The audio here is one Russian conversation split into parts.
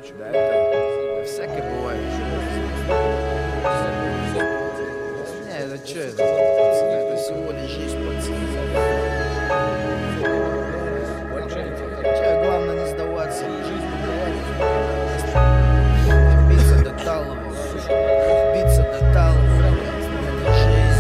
случаю. Да, это всякое бывает. Не, это что это? Это всего лишь жизнь, пацаны. Главное не сдаваться. Биться до талого. Биться до талого. Это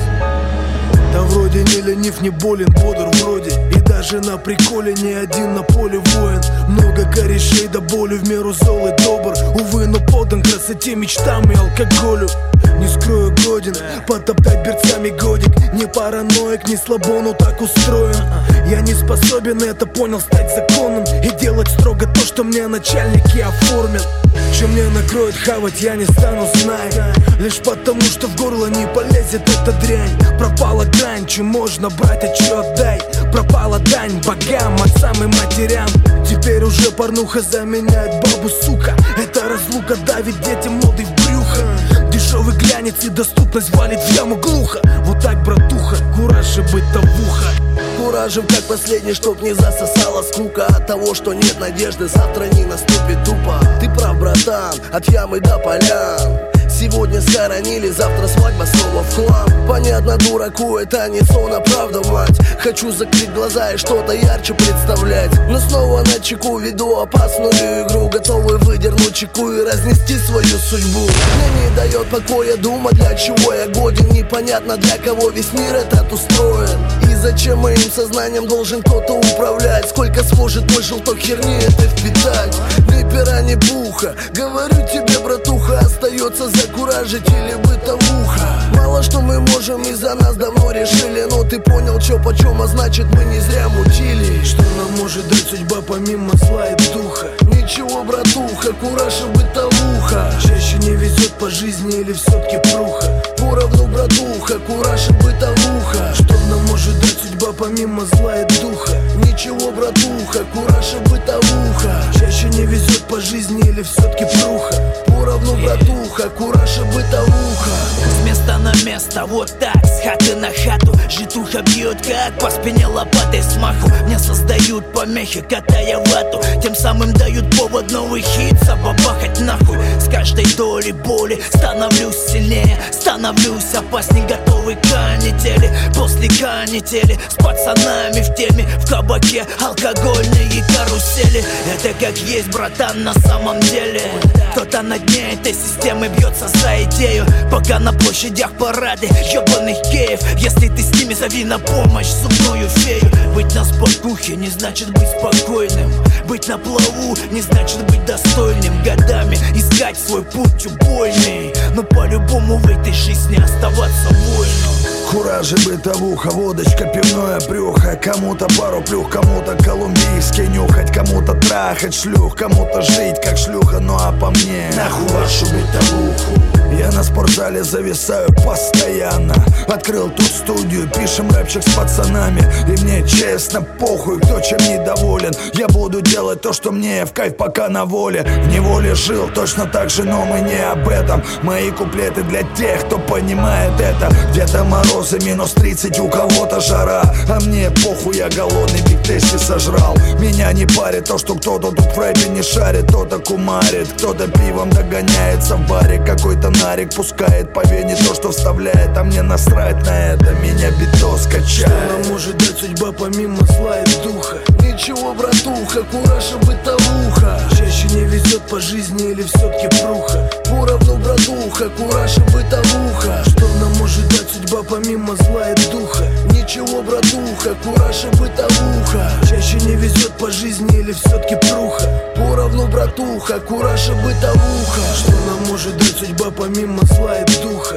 жизнь. Да вроде не ленив, не болен, бодр вроде. И даже на приколе не один на поле воин. Много корешей до боли, в меру зол и добр. Увы, но подан красоте, мечтам и алкоголю. Не скрою, годен потоптать берцами годик. Не параноик, не слабо, но так устроен. Я не способен, это понял, стать законом и делать строго то, что мне начальники оформят. Чем мне накроет хавать, я не стану, знай. Лишь потому, что в горло не полезет эта дрянь. Пропала грань, чем можно брать, а чё отдай. Пропала дань богам, отцам и матерям. Теперь уже порнуха заменяет бабу, сука. Эта разлука давит детям моды в брюхо. Дешевый глянец и доступность валит в яму глухо. Вот так, братуха, кураж и бытовуха. Куражем как последний, чтоб не засосала скука от того, что нет надежды, завтра не наступит тупо. Ты прав, братан, от ямы до полян. Сегодня схоронили, завтра свадьба снова в хлам. Понятно, дураку это не сон, а правда, мать. Хочу закрыть глаза и что-то ярче представлять. Но снова на чеку веду опасную игру. Готовый выдернуть чеку и разнести свою судьбу. Мне не дает покоя дума, для чего я годен. Непонятно, для кого весь мир этот устроен. И зачем моим сознанием должен кто-то управлять? Сколько сможет мой желток херни это впитать? Ни пера, ни пуха. Говорю тебе, братуха, остается закуражить или бытовуха. Мало что мы можем, и за нас давно решили. Но ты понял, чё почем, а значит мы не зря мутили. Что нам может дать судьба помимо зла и духа? Ничего, братуха, кураж и бытовуха. Чаще не везет по жизни или все-таки пруха? Поровну, братуха, кураж и бытовуха. Что нам может дать судьба помимо зла и духа? Ничего, братуха, кураж и бытовуха. Чаще не везет по жизни или все-таки пруха? Поровну, братуха, кураж и бытовуха. С места на место, вот так, с хаты на хату. Житуха бьет как по спине лопатой смаху. Мне создают помехи, катая вату. Тем самым дают повод новый хит забабахать нахуй. С каждой долей боли становлюсь сильнее, становлюсь опасней, готовый к канители. После канители с пацанами в теме, в кабаке алкогольные карусели. Это как есть, братан, на самом деле. Кто-то на дне этой системы бьется за идею, пока на площадях парады ёбаных геев. Если ты с ними, зови на помощь зубную фею. Быть на спокухе не значит быть спокойным. Быть на плаву не значит быть достойным. Годами искать свой путь убойный, но по-любому в этой жизни оставаться воином. Кураж и бытовуха, водочка, пивное брюхо. Кому-то пару плюх, кому-то колумбийский нюхать. Кому-то трахать шлюх, кому-то жить как шлюха. Ну а по мне, нахуй вашу бытовуху. Я на спортзале зависаю постоянно. Открыл тут студию, пишем рэпчик с пацанами. И мне честно похуй, кто чем недоволен. Я буду делать то, что мне в кайф, пока на воле. В неволе жил точно так же, но мы не об этом. Мои куплеты для тех, кто понимает это. Где-то морозы, минус 30, у кого-то жара. А мне похуй, я голодный, Биг Тесси сожрал. Меня не парит то, что кто-то тут в рэпе не шарит. Кто-то кумарит, кто-то пивом догоняется в баре. Какой-то нарик пускает по вене то, что вставляет. А мне насрать на это, меня битос качает. Что нам может дать судьба помимо зла и духа? Ничего, братуха, кураж и бытовуха. Чаще не везет по жизни или все-таки пруха? Поровну, братуха, кураж и бытовуха. Что нам может дать судьба помимо зла и духа? Ничего, братуха, кураж и бытовуха. Чаще не везет по жизни или все-таки пруха? Поровну, братуха, кураж и бытовуха. Что нам может дать судьба помимо зла и духа?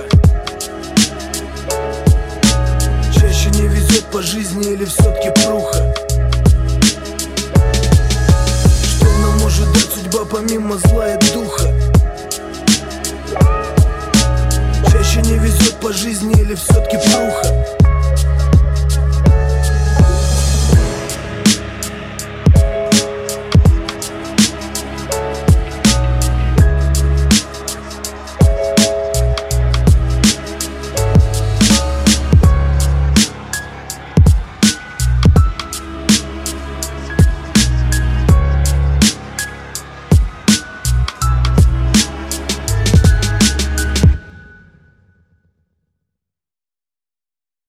Чаще не везет по жизни или все-таки пруха? Что нам может дать судьба помимо зла и духа? Чаще не везет по жизни или все-таки пруха?